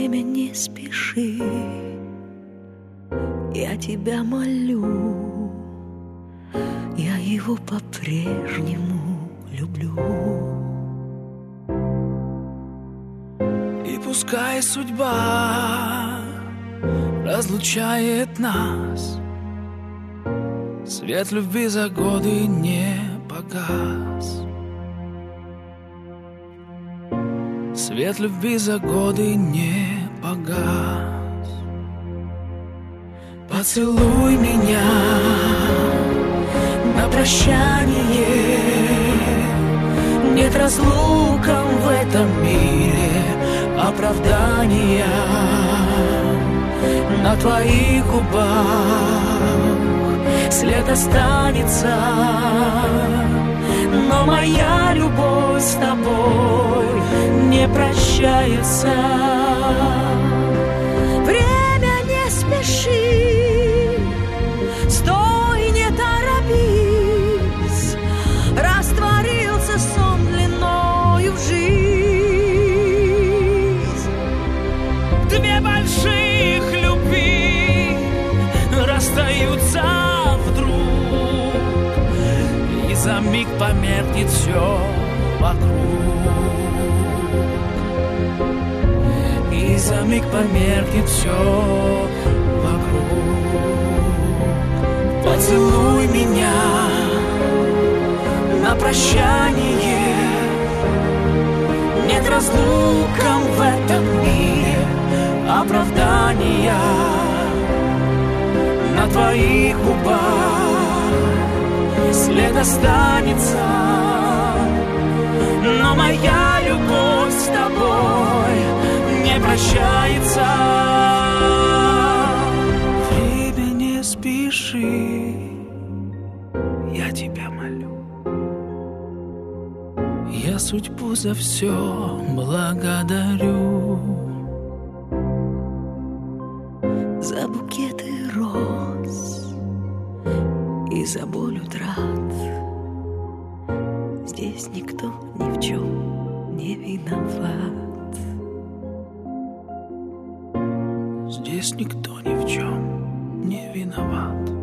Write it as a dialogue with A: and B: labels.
A: время не спеши, я тебя молю, я его по-прежнему люблю.
B: И пускай судьба разлучает нас, свет любви за годы не погас. Свет любви за годы не погас. Поцелуй меня на прощание. Нет разлукам в этом мире оправдания. На твоих губах след останется, но моя любовь с тобой не прощается.
A: Время не спеши, стой, не торопись, растворился сон длиною в жизнь.
B: Две больших любви расстаются вдруг, и за миг померкнет все вокруг. И за миг померкнет все вокруг. Поцелуй меня на прощание. Нет разлукам в этом мире оправдания. На твоих губах след останется, но моя любовь с тобой не прощается. Время не спеши, я тебя молю. Я судьбу за все благодарю.
A: За букеты роз и за боль утрат. Здесь никто ни в чем не виноват.
B: Здесь никто ни в чем не виноват.